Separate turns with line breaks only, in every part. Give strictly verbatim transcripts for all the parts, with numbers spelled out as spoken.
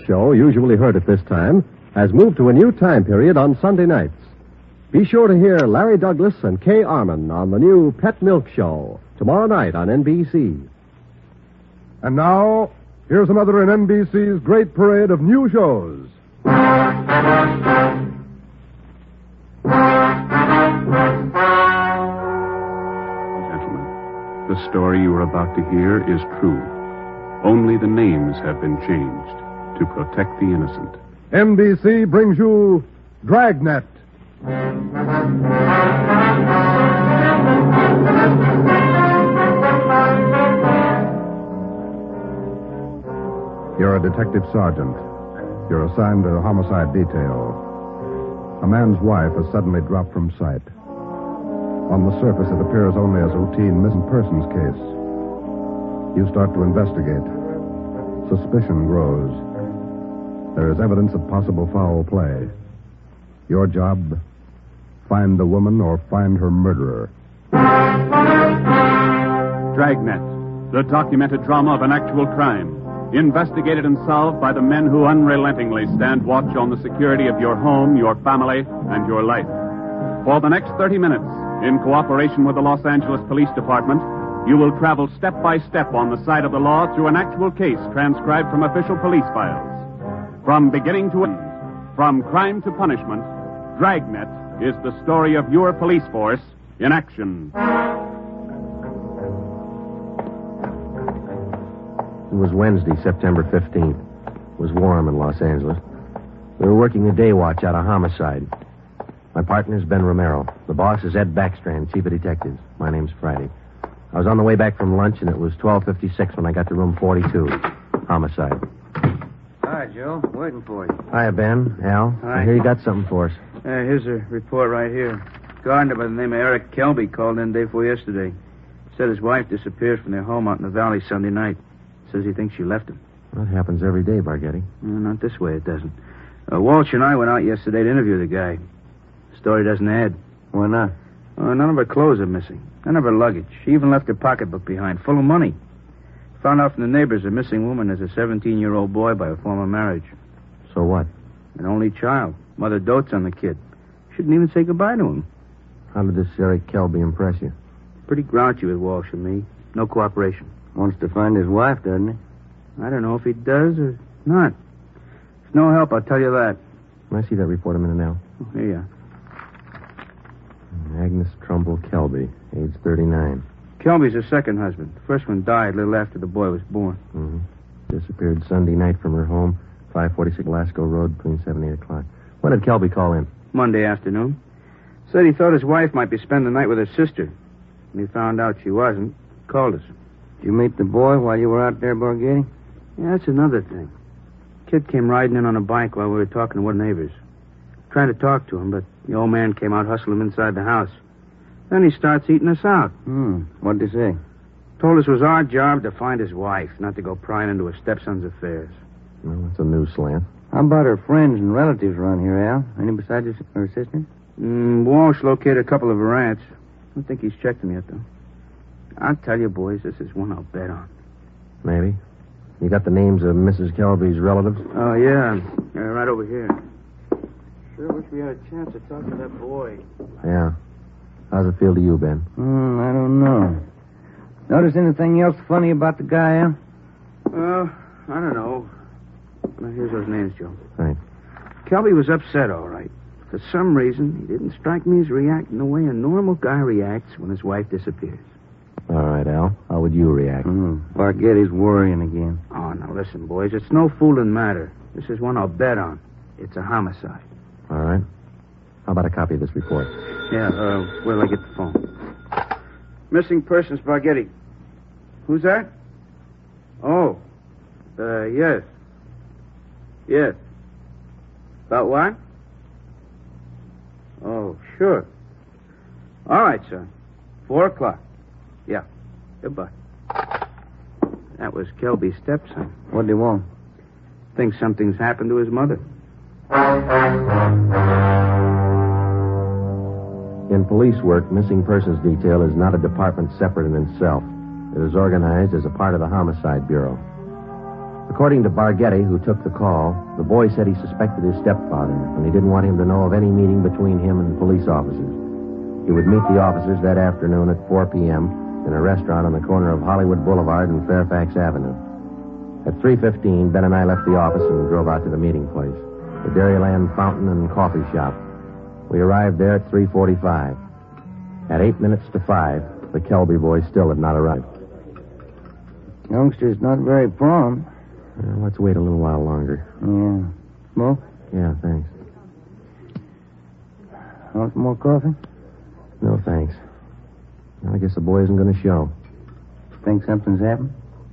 Show, usually heard at this time, has moved to a new time period on Sunday nights. Be sure to hear Larry Douglas and Kay Arman on the new Pet Milk Show tomorrow night on N B C.
And now, here's another in N B C's great parade of new shows.
Gentlemen, the story you are about to hear is true. Only the names have been changed to protect the innocent.
N B C brings you Dragnet. You're a detective sergeant. You're assigned to a homicide detail. A man's wife has suddenly dropped from sight. On the surface, it appears only as a routine missing persons case. You start to investigate. Suspicion grows. There is evidence of possible foul play. Your job, find the woman or find her murderer.
Dragnet, the documented drama of an actual crime. Investigated and solved by the men who unrelentingly stand watch on the security of your home, your family, and your life. For the next thirty minutes, in cooperation with the Los Angeles Police Department, you will travel step by step on the side of the law through an actual case transcribed from official police files. From beginning to end, from crime to punishment, Dragnet is the story of your police force in action.
It was Wednesday, September fifteenth. It was warm in Los Angeles. We were working the day watch out of homicide. My partner's Ben Romero. The boss is Ed Backstrand, chief of detectives. My name's Friday. I was on the way back from lunch, and it was twelve fifty-six when I got to room forty-two. Homicide.
Hi, Joe. Waiting for you.
Hiya, Ben. Al.
Hi.
I hear you got something for us.
Uh, here's a report right here. Gardener by the name of Eric Kelby called in day before yesterday. Said his wife disappeared from their home out in the valley Sunday night. Says he thinks she left him.
That happens every day, Bargetti.
Uh, not this way, it doesn't. Uh, Walsh and I went out yesterday to interview the guy. The story doesn't add.
Why not?
Uh, none of her clothes are missing. None of her luggage. She even left her pocketbook behind, full of money. Found out from the neighbors a missing woman is a seventeen-year-old boy by a former marriage.
So what?
An only child. Mother dotes on the kid. Shouldn't even say goodbye to him.
How did this Eric Kelby impress you?
Pretty grouchy with Walsh and me. No cooperation.
Wants to find his wife, doesn't he?
I don't know if he does or not. It's no help, I'll tell you that.
Can I see that report a minute now?
Oh, here you are.
Agnes Trumbull Kelby, age thirty-nine.
Kelby's her second husband. The first one died a little after the boy was born.
Mm-hmm. Disappeared Sunday night from her home, five forty-six Lasco Road, between seven and eight o'clock. When did Kelby call in?
Monday afternoon. Said he thought his wife might be spending the night with her sister. When he found out she wasn't, called us.
Did you meet the boy while you were out there, Borghetti?
Yeah, that's another thing. Kid came riding in on a bike while we were talking to one of the neighbors. Tried to talk to him, but the old man came out hustling him inside the house. Then he starts eating us out.
Hmm. What'd he say?
Told us it was our job to find his wife, not to go prying into her stepson's affairs.
Well, that's a new slant.
How about her friends and relatives around here, Al? Any besides her, her sister?
Mm, Walsh located a couple of her aunts. I don't think he's checked them yet, though. I'll tell you, boys, this is one I'll bet on.
Maybe. You got the names of Missus Kelby's relatives?
Oh, yeah. yeah. Right over here. Sure wish we had a chance to talk to that boy.
Yeah. How's it feel to you, Ben?
Hmm, I don't know. Notice anything else funny about the guy, Al?
Uh, I don't know. Now, here's those names, Joe.
Thanks.
Kelby was upset, all right. For some reason, he didn't strike me as reacting the way a normal guy reacts when his wife disappears.
All right, Al. How would you react?
Hmm. Borghetti's worrying again.
Oh, now listen, boys. It's no fooling matter. This is one I'll bet on. It's a homicide.
All right. How about a copy of this report?
Yeah, uh, where'll I get the phone? Missing persons, Borghetti. Who's that? Oh. Uh, yes. Yes. About what? Oh, sure. All right, son. Four o'clock. Yeah. Goodbye. That was Kelby's stepson.
What'd he want?
Thinks something's happened to his mother.
In police work, missing persons detail is not a department separate in itself. It is organized as a part of the Homicide Bureau. According to Barghetti, who took the call, the boy said he suspected his stepfather, and he didn't want him to know of any meeting between him and police officers. He would meet the officers that afternoon at four p.m. in a restaurant on the corner of Hollywood Boulevard and Fairfax Avenue. At three fifteen, Ben and I left the office and drove out to the meeting place, the Dairyland Fountain and Coffee Shop. We arrived there at three forty-five. At eight minutes to five, the Kelby boys still had not arrived.
Youngster's not very prompt.
Uh, let's wait a little while longer.
Yeah. Smoke?
Yeah, thanks.
Want some more coffee?
No, thanks. I guess the boy isn't going to show.
Think something's happened?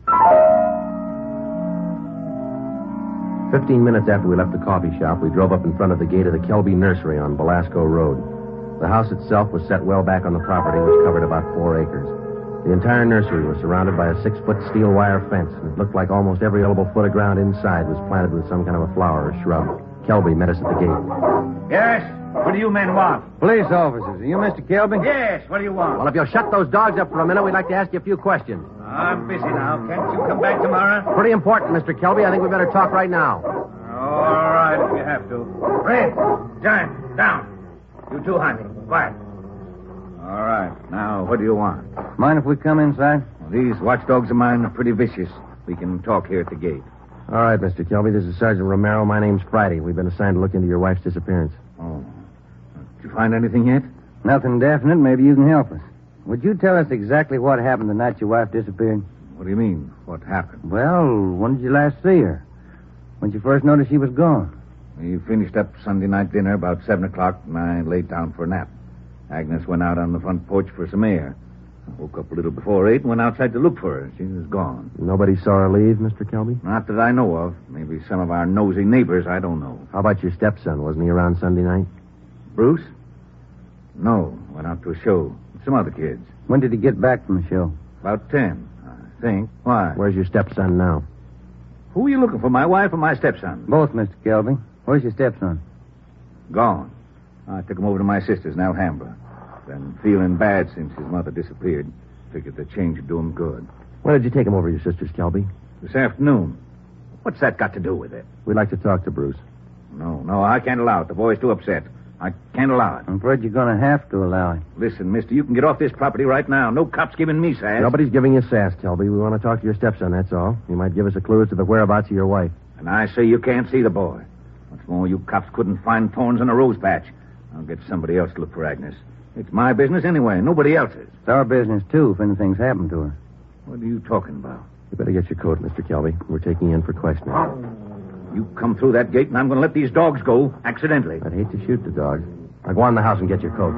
Fifteen minutes after we left the coffee shop, we drove up in front of the gate of the Kelby Nursery on Belasco Road. The house itself was set well back on the property, which covered about four acres. The entire nursery was surrounded by a six-foot steel wire fence, and it looked like almost every available foot of ground inside was planted with some kind of a flower or shrub. Kelby met us at the gate.
Yes? What do you men want?
Police officers. Are you Mister Kelby?
Yes, what do you want?
Well, if you'll shut those dogs up for a minute, we'd like to ask you a few questions.
I'm busy now. Can't you come back tomorrow?
Pretty important, Mister Kelby. I think we better talk right now.
All right, if you have to. Red, Giant, down. You too, Honey. Quiet. All right. Now, what do you want?
Mind if we come inside?
These watchdogs of mine are pretty vicious. We can talk here at the gate.
All right, Mister Kelby. This is Sergeant Romero. My name's Friday. We've been assigned to look into your wife's disappearance.
Oh. Did you find anything yet?
Nothing definite. Maybe you can help us. Would you tell us exactly what happened the night your wife disappeared?
What do you mean? What happened?
Well, when did you last see her? When did you first notice she was gone?
We finished up Sunday night dinner about seven o'clock, and I laid down for a nap. Agnes went out on the front porch for some air. I woke up a little before eight and went outside to look for her. She was gone.
Nobody saw her leave, Mister Kelby?
Not that I know of. Maybe some of our nosy neighbors, I don't know.
How about your stepson? Wasn't he around Sunday night?
Bruce? No, went out to a show. Some other kids.
When did he get back from the show?
About ten, I think. Why?
Where's your stepson now?
Who are you looking for, my wife or my stepson?
Both, Mister Kelby. Where's your stepson?
Gone. I took him over to my sister's in Alhambra. Been feeling bad since his mother disappeared. Figured the change would do him good.
When did you take him over to your sister's, Kelby?
This afternoon. What's that got to do with it?
We'd like to talk to Bruce.
No, no, I can't allow it. The boy's too upset. I can't allow it.
I'm afraid you're going to have to allow it.
Listen, mister, you can get off this property right now. No cop's giving me sass.
Nobody's giving you sass, Kelby. We want to talk to your stepson, that's all. He might give us a clue as to the whereabouts of your wife.
And I say you can't see the boy. What's more, you cops couldn't find thorns in a rose patch. I'll get somebody else to look for Agnes. It's my business anyway, nobody else's.
It's our business, too, if anything's happened to her.
What are you talking about?
You better get your coat, Mister Kelby. We're taking you in for questioning.
You come through that gate, and I'm going to let these dogs go accidentally.
I'd hate to shoot the dogs. Now go on in the house and get your coat.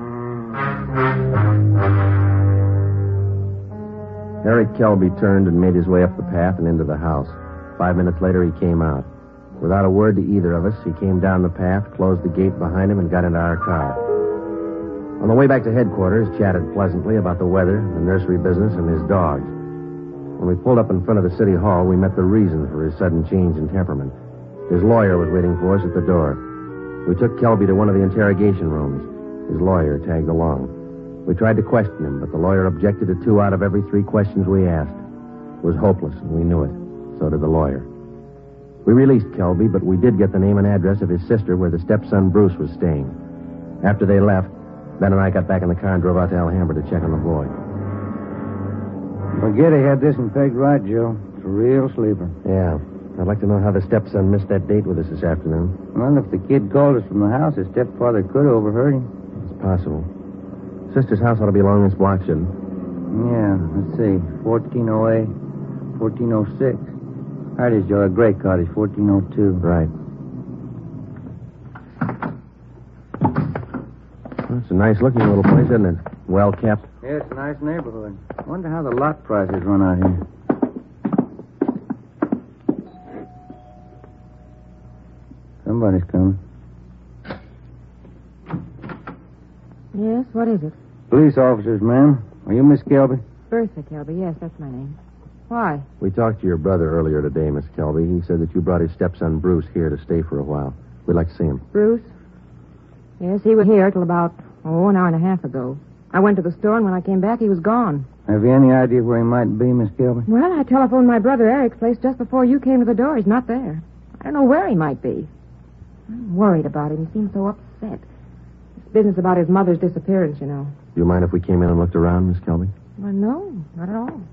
Eric Kelby turned and made his way up the path and into the house. Five minutes later, he came out. Without a word to either of us, he came down the path, closed the gate behind him, and got into our car. On the way back to headquarters, chatted pleasantly about the weather, the nursery business, and his dogs. When we pulled up in front of the city hall, we met the reason for his sudden change in temperament. His lawyer was waiting for us at the door. We took Kelby to one of the interrogation rooms. His lawyer tagged along. We tried to question him, but the lawyer objected to two out of every three questions we asked. It was hopeless, and we knew it. So did the lawyer. We released Kelby, but we did get the name and address of his sister where the stepson Bruce was staying. After they left, Ben and I got back in the car and drove out to Alhambra to check on the boy.
Spaghetti had this one pegged right, Joe. It's a real sleeper.
Yeah. I'd like to know how the stepson missed that date with us this afternoon.
Well, if the kid called us from the house, his stepfather could have overheard him.
It's possible. Sister's house ought to be along this block, shouldn't it?
Yeah, let's see. fourteen oh eight, fourteen oh six. There it is, Joe. A gray cottage, fourteen oh two.
Right. Well, it's a nice-looking little place, isn't it? Well kept.
Yeah, it's a nice neighborhood. I wonder how the lot prices run out here. Somebody's coming.
Yes, what is it?
Police officers, ma'am. Are you Miss Kelby?
Bertha Kelby, yes, that's my name. Why?
We talked to your brother earlier today, Miss Kelby. He said that you brought his stepson Bruce here to stay for a while. We'd like to see him.
Bruce? Yes, he was here till about, oh, an hour and a half ago. I went to the store, and when I came back, he was gone.
Have you any idea where he might be, Miss Kelby?
Well, I telephoned my brother Eric's place just before you came to the door. He's not there. I don't know where he might be. I'm worried about him. He seems so upset. This business about his mother's disappearance, you know.
Do you mind if we came in and looked around, Miss Kelby?
Well, no, not at all.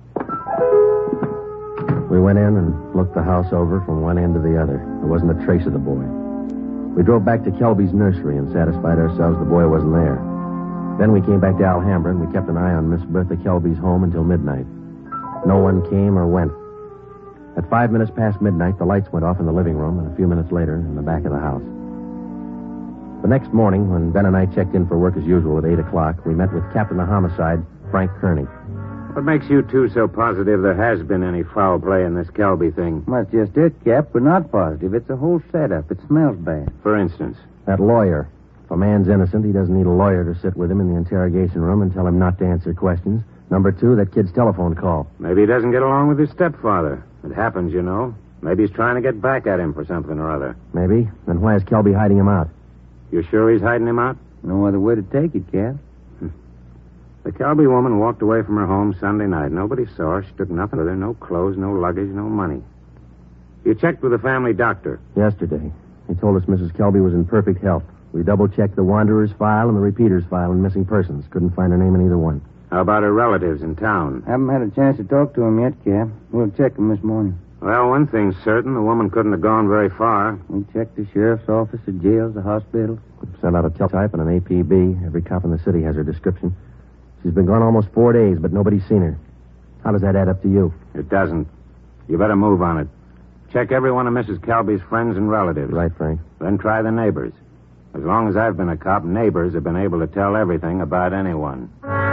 We went in and looked the house over from one end to the other. There wasn't a trace of the boy. We drove back to Kelby's nursery and satisfied ourselves the boy wasn't there. Then we came back to Alhambra, and we kept an eye on Miss Bertha Kelby's home until midnight. No one came or went. At five minutes past midnight, the lights went off in the living room, and a few minutes later, in the back of the house. The next morning, when Ben and I checked in for work as usual at eight o'clock, we met with Captain of Homicide, Frank Kearney.
What makes you two so positive there has been any foul play in this Kelby thing?
Well, that's just it, Cap. We're not positive. It's a whole setup. It smells bad.
For instance?
That lawyer. If a man's innocent, he doesn't need a lawyer to sit with him in the interrogation room and tell him not to answer questions. Number two, that kid's telephone call.
Maybe he doesn't get along with his stepfather. It happens, you know. Maybe he's trying to get back at him for something or other.
Maybe. Then why is Kelby hiding him out?
You sure he's hiding him out?
No other way to take it, Cap.
The Kelby woman walked away from her home Sunday night. Nobody saw her. She took nothing with her. No clothes, no luggage, no money. You checked with the family doctor?
Yesterday. He told us Missus Kelby was in perfect health. We double-checked the Wanderer's file and the Repeater's file and missing persons. Couldn't find her name in either one.
How about her relatives in town?
Haven't had a chance to talk to him yet, Cap. We'll check him this morning.
Well, one thing's certain. The woman couldn't have gone very far.
We checked the sheriff's office, the jails, the hospitals.
We've sent out a teletype and an A P B. Every cop in the city has her description. She's been gone almost four days, but nobody's seen her. How does that add up to you?
It doesn't. You better move on it. Check every one of Missus Kelby's friends and relatives.
Right, Frank.
Then try the neighbors. As long as I've been a cop, neighbors have been able to tell everything about anyone.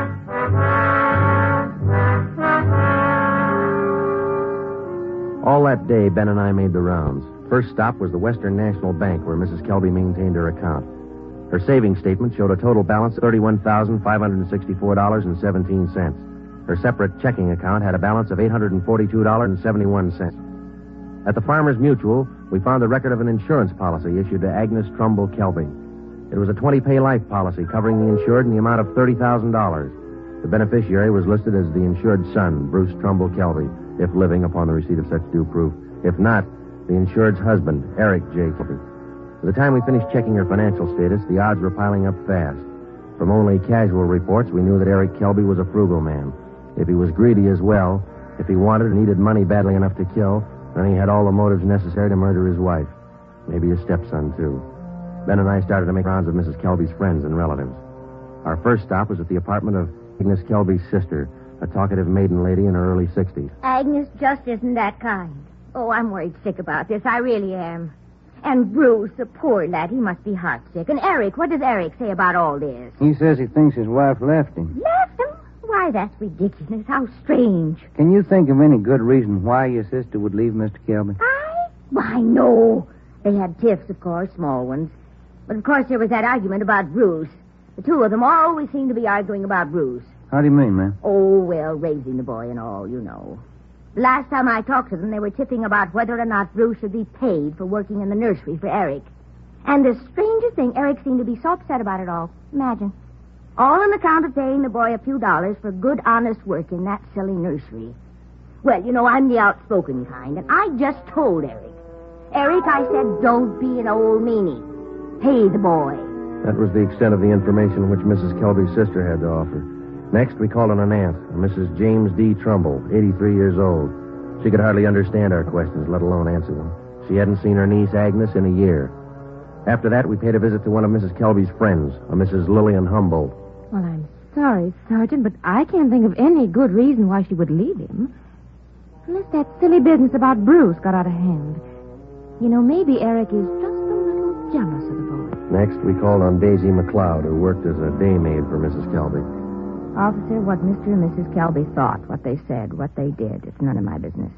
All that day, Ben and I made the rounds. First stop was the Western National Bank, where Missus Kelby maintained her account. Her savings statement showed a total balance of thirty-one thousand five hundred sixty-four dollars and seventeen cents. Her separate checking account had a balance of eight hundred forty-two dollars and seventy-one cents. At the Farmers Mutual, we found the record of an insurance policy issued to Agnes Trumbull Kelby. It was a twenty-pay life policy covering the insured in the amount of thirty thousand dollars. The beneficiary was listed as the insured son, Bruce Trumbull Kelby, if living upon the receipt of such due proof. If not, the insured's husband, Eric J. Kelby. By the time we finished checking her financial status, the odds were piling up fast. From only casual reports, we knew that Eric Kelby was a frugal man. If he was greedy as well, if he wanted and needed money badly enough to kill, then he had all the motives necessary to murder his wife. Maybe his stepson, too. Ben and I started to make rounds of Missus Kelby's friends and relatives. Our first stop was at the apartment of Agnes Kelby's sister, a talkative maiden lady in her early sixties.
Agnes just isn't that kind. Oh, I'm worried sick about this. I really am. And Bruce, the poor lad, he must be heartsick. And Eric, what does Eric say about all this?
He says he thinks his wife left him.
Left him? Why, that's ridiculous. How strange.
Can you think of any good reason why your sister would leave Mister Kelby?
I? Why, no. They had tiffs, of course, small ones. But, of course, there was that argument about Bruce. The two of them always seem to be arguing about Bruce.
How do you mean, ma'am?
Oh, well, raising the boy and all, you know. The last time I talked to them, they were tipping about whether or not Bruce should be paid for working in the nursery for Eric. And the strangest thing, Eric seemed to be so upset about it all. Imagine. All on account of paying the boy a few dollars for good, honest work in that silly nursery. Well, you know, I'm the outspoken kind, and I just told Eric. Eric, I said, don't be an old meanie. Pay the boy.
That was the extent of the information which Missus Kelby's sister had to offer. Next, we called on an aunt, a Missus James D. Trumbull, eighty-three years old. She could hardly understand our questions, let alone answer them. She hadn't seen her niece, Agnes, in a year. After that, we paid a visit to one of Missus Kelby's friends, a Missus Lillian Humboldt.
Well, I'm sorry, Sergeant, but I can't think of any good reason why she would leave him. Unless that silly business about Bruce got out of hand. You know, maybe Eric is just a little jealous of the boy.
Next, we called on Daisy McLeod, who worked as a day maid for Missus Kelby.
Officer, what Mister and Missus Kelby thought, what they said, what they did, it's none of my business.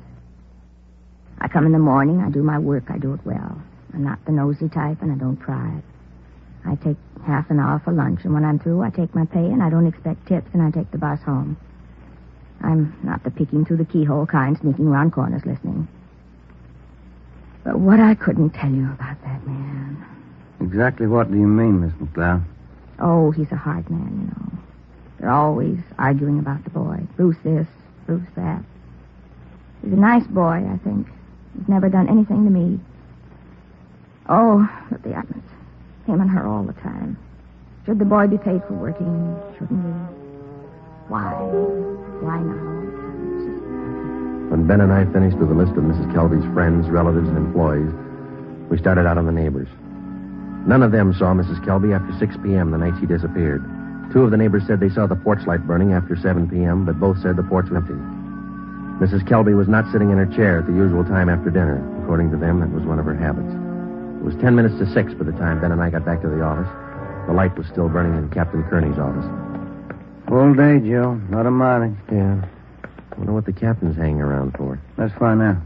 I come in the morning, I do my work, I do it well. I'm not the nosy type, and I don't try it. I take half an hour for lunch, and when I'm through, I take my pay, and I don't expect tips, and I take the bus home. I'm not the peeking through the keyhole kind, sneaking around corners listening. But what I couldn't tell you about that man.
Exactly what do you mean, Miss McLeod?
Oh, he's a hard man, you know.
They're always arguing about the boy. Bruce this, Bruce that. He's a nice boy, I think. He's never done anything to me. Oh, but the Agnes. Him and her all the time. Should the boy be paid for working? Shouldn't he? Why? Why not?
When Ben and I finished with the list of Missus Kelby's friends, relatives, and employees, we started out on the neighbors. None of them saw Missus Kelby after six p.m. the night she disappeared. Two of the neighbors said they saw the porch light burning after seven p.m., but both said the porch was empty. Missus Kelby was not sitting in her chair at the usual time after dinner. According to them, that was one of her habits. It was ten minutes to six by the time Ben and I got back to the office. The light was still burning in Captain Kearney's office.
Full day, Joe. Not a mileage.
Yeah. Wonder what the captain's hanging around for.
Let's find out.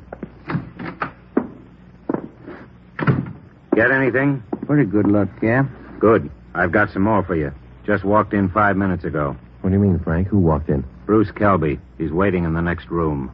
Get anything?
Pretty good luck, Cap.
Good. I've got some more for you. Just walked in five minutes ago.
What do you mean, Frank? Who walked in?
Bruce Kelby. He's waiting in the next room.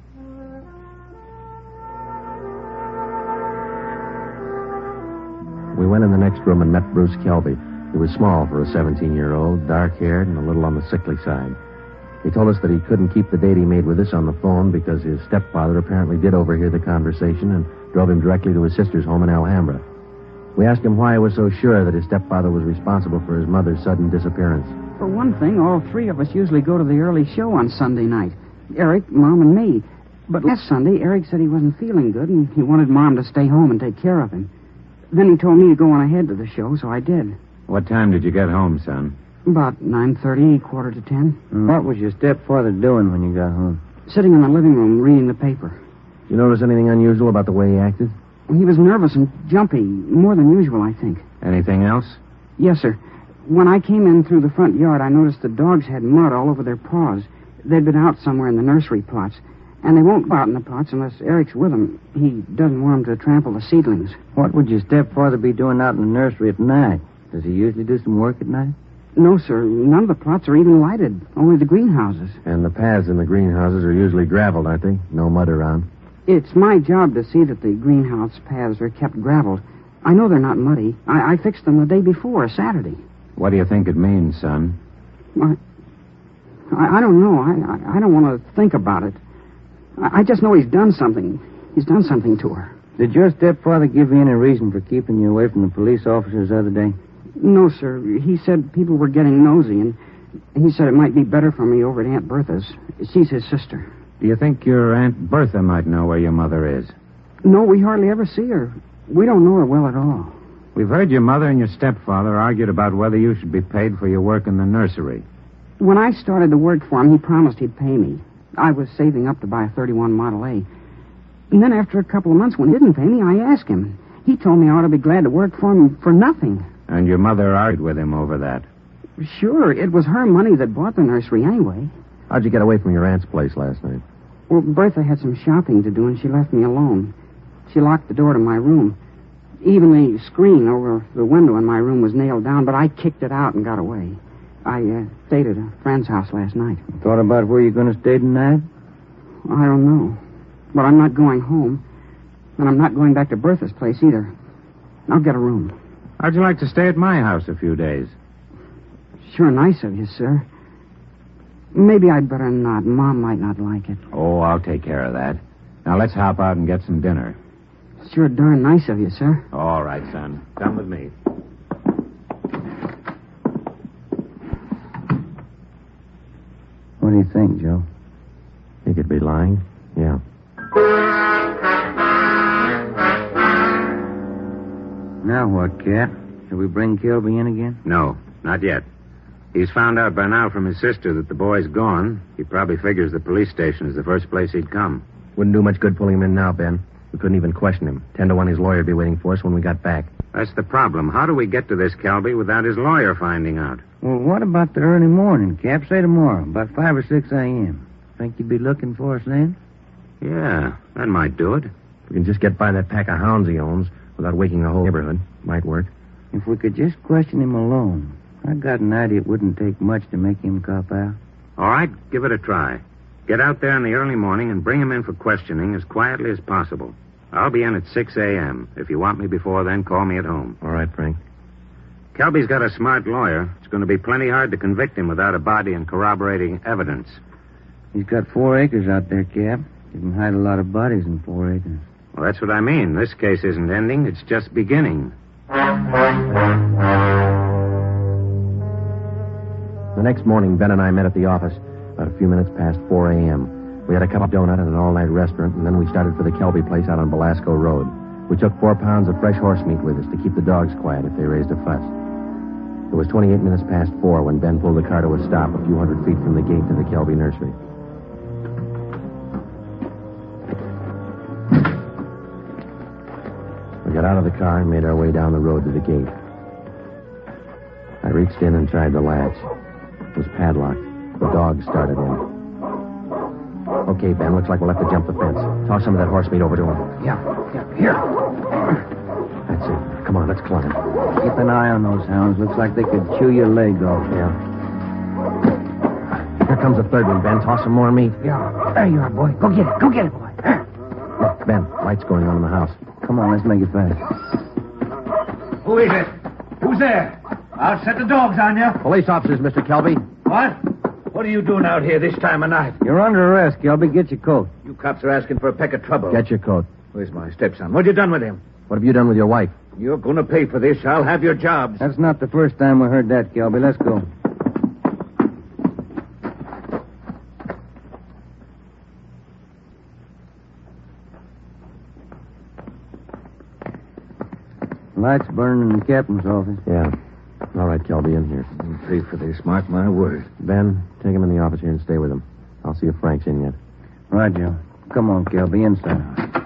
We went in the next room and met Bruce Kelby. He was small for a seventeen-year-old, dark-haired, and a little on the sickly side. He told us that he couldn't keep the date he made with us on the phone because his stepfather apparently did overhear the conversation and drove him directly to his sister's home in Alhambra. We asked him why he was so sure that his stepfather was responsible for his mother's sudden disappearance.
For one thing, all three of us usually go to the early show on Sunday night. Eric, Mom, and me. But last Sunday, Eric said he wasn't feeling good, and he wanted Mom to stay home and take care of him. Then he told me to go on ahead to the show, so I did.
What time did you get home, son?
About nine thirty, quarter to ten.
What was your stepfather doing when you got home?
Sitting in the living room reading the paper.
Did you notice anything unusual about the way he acted?
He was nervous and jumpy, more than usual, I think.
Anything else?
Yes, sir. When I came in through the front yard, I noticed the dogs had mud all over their paws. They'd been out somewhere in the nursery plots. And they won't go out in the plots unless Eric's with them. He doesn't want them to trample the seedlings.
What would your stepfather be doing out in the nursery at night? Does he usually do some work at night?
No, sir. None of the plots are even lighted. Only the greenhouses.
And the paths in the greenhouses are usually graveled, aren't they? No mud around.
It's my job to see that the greenhouse paths are kept graveled. I know they're not muddy. I, I fixed them the day before, Saturday.
What do you think it means, son?
I, I, I don't know. I, I, I don't want to think about it. I, I just know he's done something. He's done something to her.
Did your stepfather give you any reason for keeping you away from the police officers the other day?
No, sir. He said people were getting nosy, and he said it might be better for me over at Aunt Bertha's. She's his sister.
Do you think your Aunt Bertha might know where your mother is?
No, we hardly ever see her. We don't know her well at all.
We've heard your mother and your stepfather argued about whether you should be paid for your work in the nursery.
When I started to work for him, he promised he'd pay me. I was saving up to buy a thirty-one Model A. And then after a couple of months, when he didn't pay me, I asked him. He told me I ought to be glad to work for him for nothing.
And your mother argued with him over that?
Sure, it was her money that bought the nursery anyway.
How'd you get away from your aunt's place last night?
Well, Bertha had some shopping to do, and she left me alone. She locked the door to my room. Even the screen over the window in my room was nailed down, but I kicked it out and got away. I uh, stayed at a friend's house last night.
Thought about where you're going to stay tonight?
I don't know. But I'm not going home. And I'm not going back to Bertha's place either. I'll get a room.
How'd you like to stay at my house a few days?
Sure nice of you, sir. Maybe I'd better not. Mom might not like it.
Oh, I'll take care of that. Now, let's hop out and get some dinner.
Sure darn nice of you, sir.
All right, son. Come with me.
What do you think, Joe?
He could be lying. Yeah.
Now what, Cap? Shall we bring Kelby in again?
No, not yet. He's found out by now from his sister that the boy's gone. He probably figures the police station is the first place he'd come.
Wouldn't do much good pulling him in now, Ben. We couldn't even question him. Ten to one his lawyer would be waiting for us when we got back.
That's the problem. How do we get to this Kelby without his lawyer finding out?
Well, what about the early morning, Cap? Say tomorrow, about five or six a.m. Think you'd be looking for us then?
Yeah, that might do it.
We can just get by that pack of hounds he owns without waking the whole neighborhood. Might work.
If we could just question him alone. I got an idea it wouldn't take much to make him cop out.
All right, give it a try. Get out there in the early morning and bring him in for questioning as quietly as possible. I'll be in at six a.m. If you want me before then, call me at home.
All right, Frank.
Kelby's got a smart lawyer. It's going to be plenty hard to convict him without a body and corroborating evidence.
He's got four acres out there, Cap. You can hide a lot of bodies in four acres.
Well, that's what I mean. This case isn't ending. It's just beginning.
The next morning, Ben and I met at the office about a few minutes past four a.m. We had a cup of donut at an all-night restaurant, and then we started for the Kelby place out on Belasco Road. We took four pounds of fresh horse meat with us to keep the dogs quiet if they raised a fuss. It was twenty-eight minutes past four when Ben pulled the car to a stop a few hundred feet from the gate to the Kelby nursery. We got out of the car and made our way down the road to the gate. I reached in and tried the latch. It was padlocked. The dogs started in. Okay, Ben, looks like we'll have to jump the fence. Toss some of that horse meat over to him.
Yeah, yeah, here.
That's it. Come on, let's climb.
Keep an eye on those hounds. Looks like they could chew your leg off.
Yeah. Here comes the third one, Ben. Toss some more meat.
Yeah. There you are, boy. Go get it. Go get it, boy.
Look, Ben, lights going on in the house.
Come on, let's make it fast.
Who is it? Who's there? I'll set the dogs on you.
Police officers, Mister Kelby.
What? What are you doing out here this time of night?
You're under arrest, Kelby. Get your coat.
You cops are asking for a peck of trouble.
Get your coat.
Where's my stepson? What you done with him?
What have you done with your wife?
You're going to pay for this. I'll have your jobs.
That's not the first time we heard that, Kelby. Let's go. Lights burning in the captain's office.
Yeah. All right, Kelby, in here.
I'll pay for this, mark my word.
Ben, take him in the office here and stay with him. I'll see if Frank's in yet.
Right, Joe. Come on, Kelby, inside.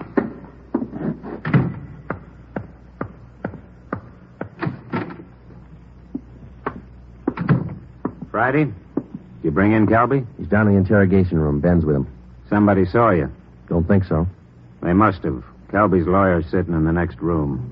Friday? You bring in Kelby?
He's down in the interrogation room. Ben's with him.
Somebody saw you.
Don't think so.
They must have. Kelby's lawyer's sitting in the next room.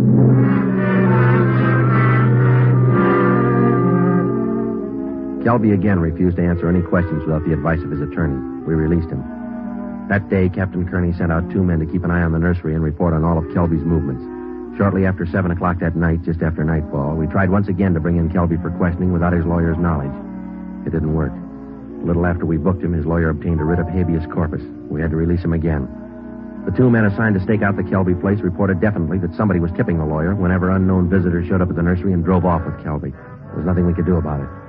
Kelby again refused to answer any questions without the advice of his attorney. We released him. That day, Captain Kearney sent out two men to keep an eye on the nursery and report on all of Kelby's movements. Shortly after seven o'clock that night, just after nightfall, we tried once again to bring in Kelby for questioning without his lawyer's knowledge. It didn't work. A little after we booked him, his lawyer obtained a writ of habeas corpus. We had to release him again. The two men assigned to stake out the Kelby place reported definitely that somebody was tipping the lawyer whenever unknown visitors showed up at the nursery and drove off with Kelby. There was nothing we could do about it.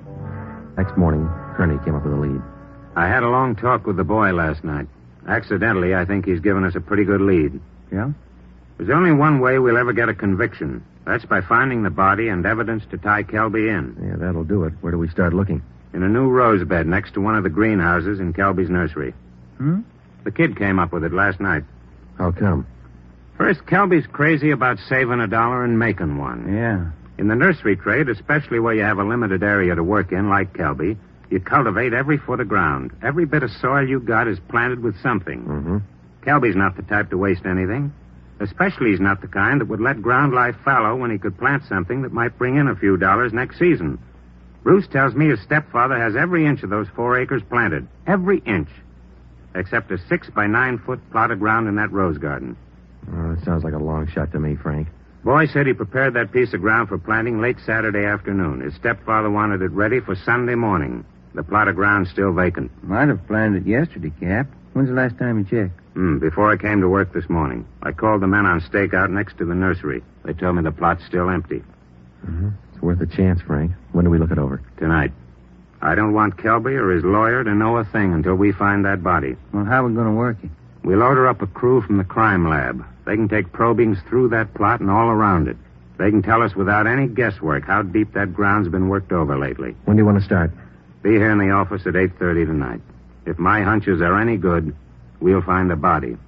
Next morning, Kearney came up with a lead.
I had a long talk with the boy last night. Accidentally, I think he's given us a pretty good lead.
Yeah?
There's only one way we'll ever get a conviction. That's by finding the body and evidence to tie Kelby in.
Yeah, that'll do it. Where do we start looking?
In a new rose bed next to one of the greenhouses in Kelby's nursery.
Hmm?
The kid came up with it last night.
How come?
First, Kelby's crazy about saving a dollar and making one.
Yeah.
In the nursery trade, especially where you have a limited area to work in, like Kelby, you cultivate every foot of ground. Every bit of soil you got is planted with something.
Mm-hmm.
Kelby's not the type to waste anything. Especially he's not the kind that would let ground lie fallow when he could plant something that might bring in a few dollars next season. Bruce tells me his stepfather has every inch of those four acres planted. Every inch. Except a six by nine foot plot of ground in that rose garden.
Oh, that sounds like a long shot to me, Frank.
Boy said he prepared that piece of ground for planting late Saturday afternoon. His stepfather wanted it ready for Sunday morning. The plot of ground's still vacant.
Might have planned it yesterday, Cap. When's the last time you checked?
Hmm, before I came to work this morning. I called the men on stakeout next to the nursery. They told me the plot's still empty.
Mm-hmm. It's worth a chance, Frank. When do we look it over?
Tonight. I don't want Kelby or his lawyer to know a thing until we find that body.
Well, how are we going to work it?
We'll order up a crew from the crime lab. They can take probings through that plot and all around it. They can tell us without any guesswork how deep that ground's been worked over lately.
When do you want to start?
Be here in the office at eight thirty tonight. If my hunches are any good, we'll find the body.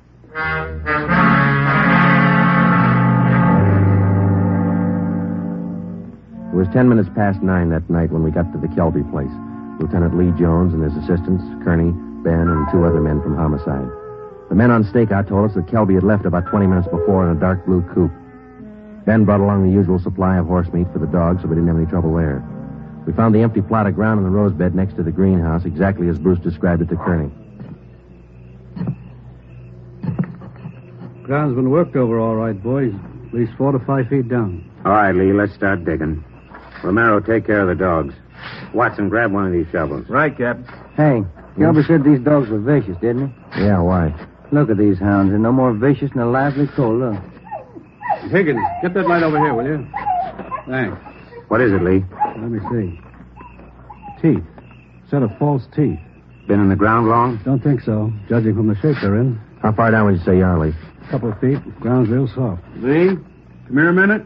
It was ten minutes past nine that night when we got to the Kelby place. Lieutenant Lee Jones and his assistants, Kearney, Ben, and two other men from homicide. The men on stakeout told us that Kelby had left about twenty minutes before in a dark blue coupe. Ben brought along the usual supply of horse meat for the dogs, so we didn't have any trouble there. We found the empty plot of ground in the rose bed next to the greenhouse, exactly as Bruce described it to Kearney.
Ground's been worked over all right, boys. At least four to five feet down.
All right, Lee, let's start digging. Romero, take care of the dogs. Watson, grab one of these shovels.
Right, Captain.
Hey, Gilbert said these dogs were vicious, didn't he?
Yeah, why?
Look at these hounds. They're no more vicious than a lively coal. Look.
Higgins, get that light over here, will you? Thanks.
What is it, Lee?
Let me see. Teeth. Set of false teeth.
Been in the ground long?
Don't think so, judging from the shape they're in.
How far down would you say you are, Lee?
A couple of feet. Ground's real soft.
Lee, come here a minute.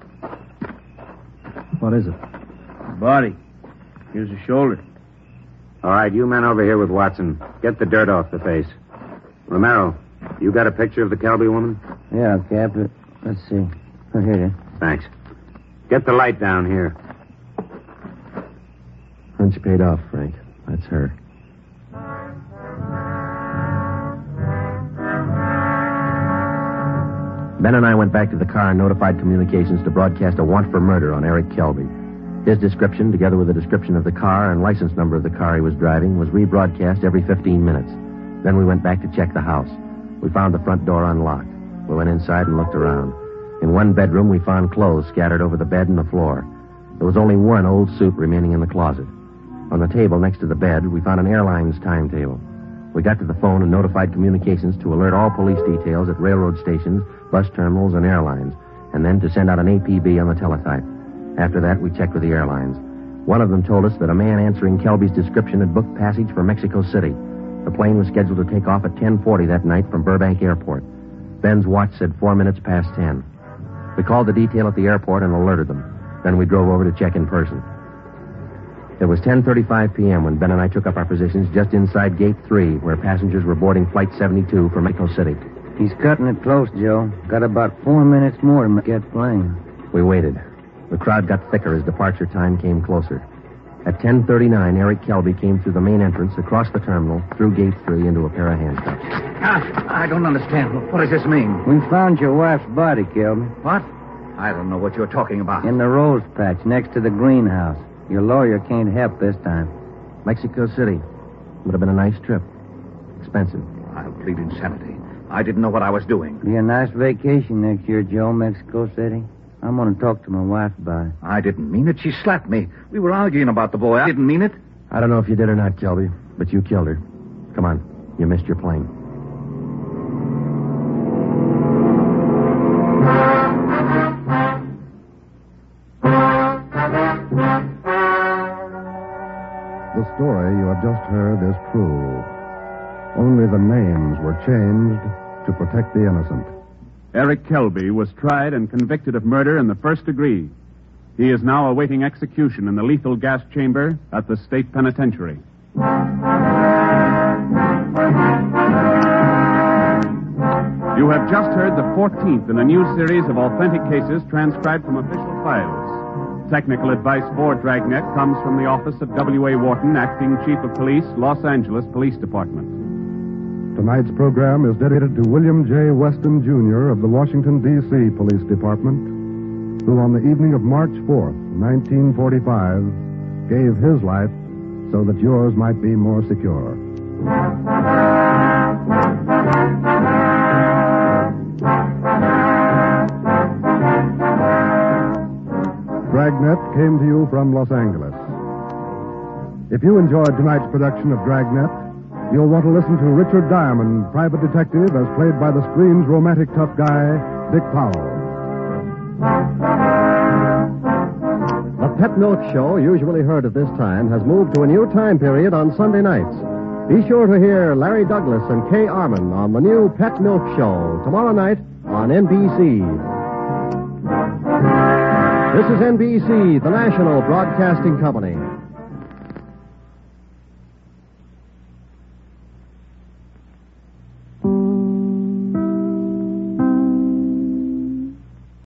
What is it?
Body. Here's the shoulder.
All right, you men over here with Watson. Get the dirt off the face. Romero, you got a picture of the Kelby woman?
Yeah, Cap. But let's see. Oh, here it is.
Thanks. Get the light down here.
Hunch paid off, Frank. That's her. Ben and I went back to the car and notified communications to broadcast a warrant for murder on Eric Kelby. His description, together with the description of the car and license number of the car he was driving, was rebroadcast every fifteen minutes. Then we went back to check the house. We found the front door unlocked. We went inside and looked around. In one bedroom, we found clothes scattered over the bed and the floor. There was only one old suit remaining in the closet. On the table next to the bed, we found an airline's timetable. We got to the phone and notified communications to alert all police details at railroad stations, bus terminals, and airlines, and then to send out an A P B on the teletype. After that, we checked with the airlines. One of them told us that a man answering Kelby's description had booked passage for Mexico City. The plane was scheduled to take off at ten forty that night from Burbank Airport. Ben's watch said four minutes past ten. We called the detail at the airport and alerted them. Then we drove over to check in person. It was ten thirty-five p.m. when Ben and I took up our positions just inside Gate three, where passengers were boarding Flight seventy-two for Mexico City.
He's cutting it close, Joe. Got about four minutes more to get plane.
We waited. The crowd got thicker as departure time came closer. At ten thirty-nine, Eric Kelby came through the main entrance, across the terminal, through Gate three, into a pair of handcuffs.
Ah, I don't understand. What does this mean?
We found your wife's body, Kelby.
What? I don't know what you're talking about.
In the rose patch next to the greenhouse. Your lawyer can't help this time.
Mexico City. Would have been a nice trip. Expensive.
I'll plead insanity. I didn't know what I was doing.
Be a nice vacation next year, Joe, Mexico City. I'm going to talk to my wife about it.
I didn't mean it. She slapped me. We were arguing about the boy. I didn't mean it.
I don't know if you did or not, Kelby, but you killed her. Come on. You missed your plane.
The story you have just heard is true. Only the names were changed to protect the innocent.
Eric Kelby was tried and convicted of murder in the first degree. He is now awaiting execution in the lethal gas chamber at the state penitentiary. You have just heard the fourteenth in a new series of authentic cases transcribed from official files. Technical advice for Dragnet comes from the office of W A Wharton, Acting Chief of Police, Los Angeles Police Department.
Tonight's program is dedicated to William J. Weston, Junior of the Washington, D C Police Department, who on the evening of March fourth, nineteen forty-five, gave his life so that yours might be more secure. Dragnet came to you from Los Angeles. If you enjoyed tonight's production of Dragnet, you'll want to listen to Richard Diamond, private detective, as played by the screen's romantic tough guy, Dick Powell.
The Pet Milk Show, usually heard at this time, has moved to a new time period on Sunday nights. Be sure to hear Larry Douglas and Kay Arman on the new Pet Milk Show tomorrow night on N B C. This is N B C, the national broadcasting company.